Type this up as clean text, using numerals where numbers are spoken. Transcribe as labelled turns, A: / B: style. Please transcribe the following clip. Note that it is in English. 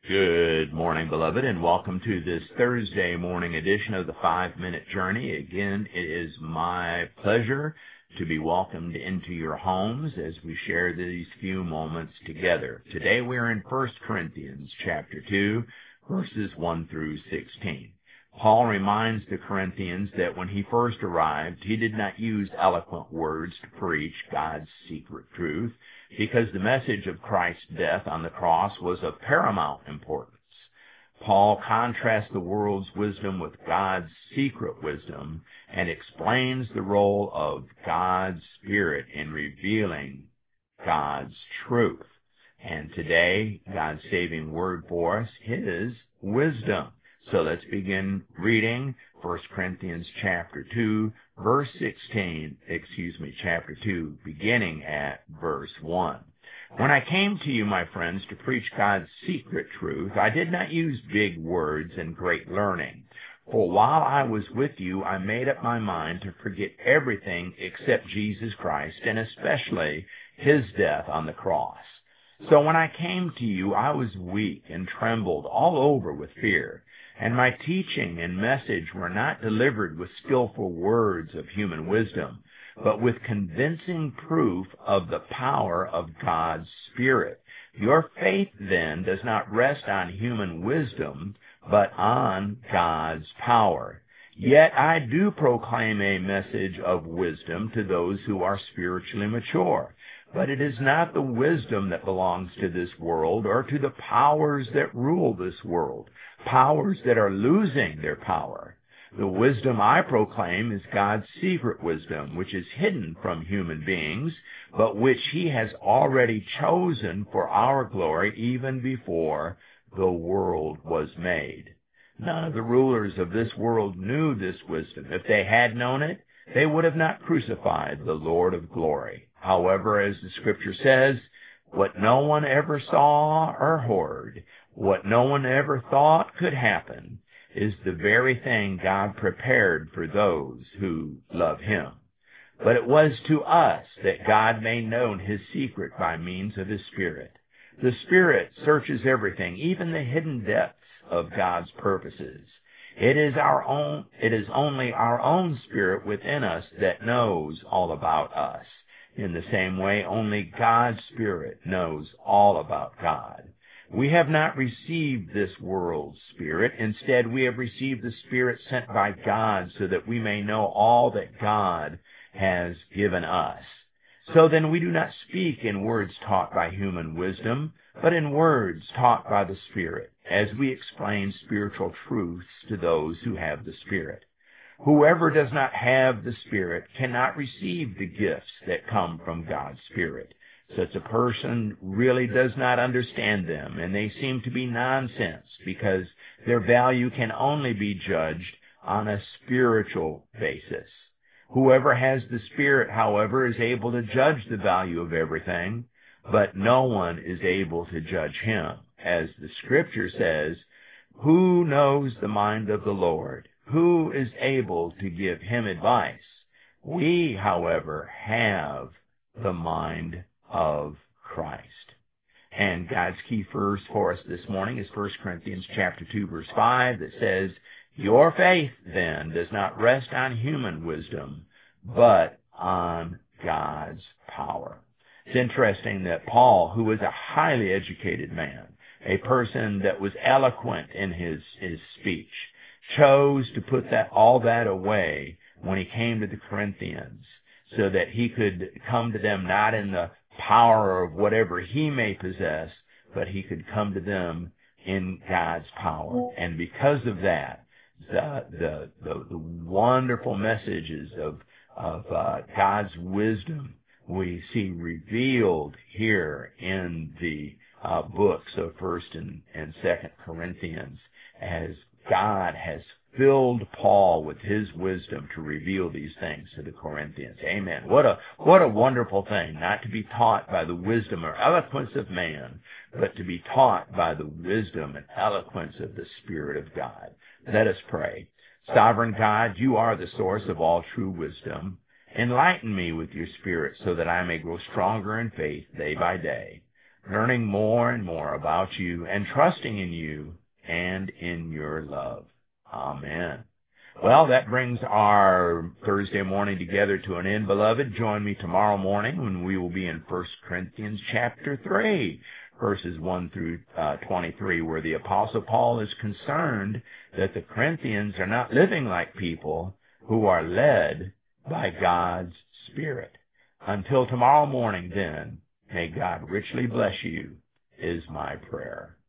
A: Good morning, beloved, and welcome to this Thursday morning edition of the 5-Minute Journey. Again, it is my pleasure to be welcomed into your homes as we share these few moments together. Today we're in 1 Corinthians chapter 2, verses 1 through 16. Paul reminds the Corinthians that when he first arrived, he did not use eloquent words to preach God's secret truth, because the message of Christ's death on the cross was of paramount importance. Paul contrasts the world's wisdom with God's secret wisdom and explains the role of God's Spirit in revealing God's truth. And today, God's saving word for us is wisdom. So let's begin reading 1 Corinthians chapter 2, chapter 2, beginning at verse 1. When I came to you, my friends, to preach God's secret truth, I did not use big words and great learning. For while I was with you, I made up my mind to forget everything except Jesus Christ, and especially His death on the cross. So when I came to you, I was weak and trembled all over with fear. And my teaching and message were not delivered with skillful words of human wisdom, but with convincing proof of the power of God's Spirit. Your faith, then, does not rest on human wisdom, but on God's power. Yet I do proclaim a message of wisdom to those who are spiritually mature. But it is not the wisdom that belongs to this world or to the powers that rule this world, powers that are losing their power. The wisdom I proclaim is God's secret wisdom, which is hidden from human beings, but which He has already chosen for our glory even before the world was made. None of the rulers of this world knew this wisdom. If they had known it, they would have not crucified the Lord of glory. However, as the Scripture says, what no one ever saw or heard, what no one ever thought could happen, is the very thing God prepared for those who love Him. But it was to us that God made known His secret by means of His Spirit. The Spirit searches everything, even the hidden depths of God's purposes. It is only our own spirit within us that knows all about us. In the same way, only God's Spirit knows all about God. We have not received this world's spirit. Instead, we have received the Spirit sent by God so that we may know all that God has given us. So then we do not speak in words taught by human wisdom, but in words taught by the Spirit, as we explain spiritual truths to those who have the Spirit. Whoever does not have the Spirit cannot receive the gifts that come from God's Spirit. Such a person really does not understand them, and they seem to be nonsense because their value can only be judged on a spiritual basis. Whoever has the Spirit, however, is able to judge the value of everything, but no one is able to judge him. As the Scripture says, who knows the mind of the Lord? Who is able to give Him advice? We, however, have the mind of Christ. And God's key verse for us this morning is 1 Corinthians chapter 2, verse 5, that says, your faith, then, does not rest on human wisdom, but on God's power. It's interesting that Paul, who was a highly educated man, a person that was eloquent in his speech, chose to put all that away when he came to the Corinthians, so that he could come to them not in the power of whatever he may possess, but he could come to them in God's power. And because of that, the wonderful messages of God's wisdom we see revealed here in the books of 1st and 2nd Corinthians, as God has filled Paul with His wisdom to reveal these things to the Corinthians. Amen. What a wonderful thing, not to be taught by the wisdom or eloquence of man, but to be taught by the wisdom and eloquence of the Spirit of God. Let us pray. Sovereign God, You are the source of all true wisdom. Enlighten me with Your Spirit so that I may grow stronger in faith day by day. learning more and more about you and trusting in you and in your love. Amen. Well, that brings our Thursday morning together to an end, beloved. Join me tomorrow morning when we will be in 1 Corinthians chapter 3, verses 1 through 23, where the Apostle Paul is concerned that the Corinthians are not living like people who are led by God's Spirit. Until tomorrow morning, then, may God richly bless you, is my prayer.